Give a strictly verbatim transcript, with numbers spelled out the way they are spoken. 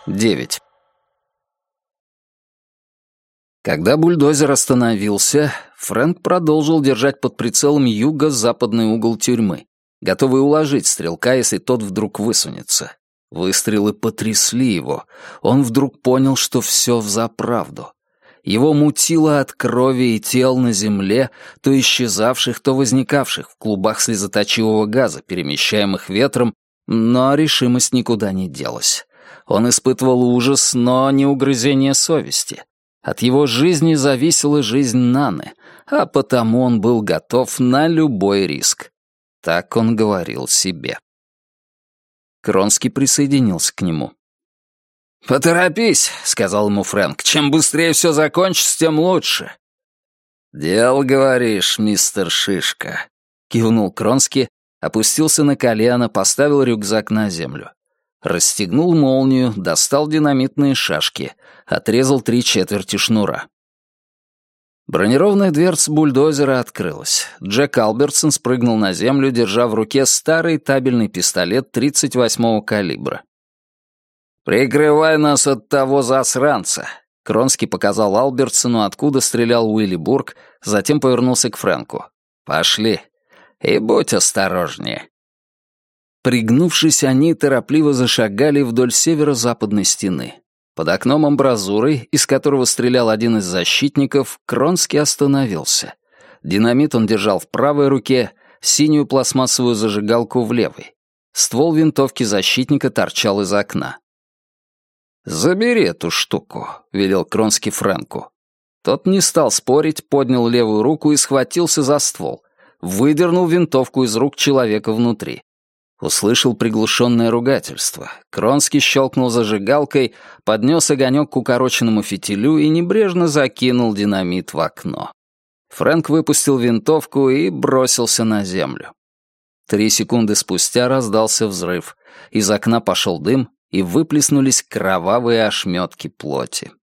девять. Когда бульдозер остановился, Фрэнк продолжил держать под прицелом юго-западный угол тюрьмы, готовый уложить стрелка, если тот вдруг высунется. Выстрелы потрясли его. Он вдруг понял, что все взаправду. Его мутило от крови и тел на земле, то исчезавших, то возникавших в клубах слезоточивого газа, перемещаемых ветром, но решимость никуда не делась. Он испытывал ужас, но не угрызение совести. От его жизни зависела жизнь Наны, а потому он был готов на любой риск. Так он говорил себе. Кронский присоединился к нему. «Поторопись», — сказал ему Фрэнк. «Чем быстрее все закончится, тем лучше». «Дело, говоришь, мистер Шишка», — кивнул Кронский, опустился на колено, поставил рюкзак на землю. Расстегнул молнию, достал динамитные шашки, отрезал три четверти шнура. Бронированная дверца бульдозера открылась. Джек Албертсон спрыгнул на землю, держа в руке старый табельный пистолет тридцать восьмого калибра. «Прикрывай нас от того засранца!» Кронский показал Албертсону, откуда стрелял Уилли Бурк, затем повернулся к Фрэнку. «Пошли. И будь осторожнее». Пригнувшись, они торопливо зашагали вдоль северо-западной стены. Под окном амбразуры, из которого стрелял один из защитников, Кронский остановился. Динамит он держал в правой руке, синюю пластмассовую зажигалку в левой. Ствол винтовки защитника торчал из окна. «Забери эту штуку», — велел Кронский Фрэнку. Тот не стал спорить, поднял левую руку и схватился за ствол. Выдернул винтовку из рук человека внутри. Услышал приглушенное ругательство. Кронский щелкнул зажигалкой, поднес огонек к укороченному фитилю и небрежно закинул динамит в окно. Фрэнк выпустил винтовку и бросился на землю. Три секунды спустя раздался взрыв. Из окна пошел дым, и выплеснулись кровавые ошметки плоти.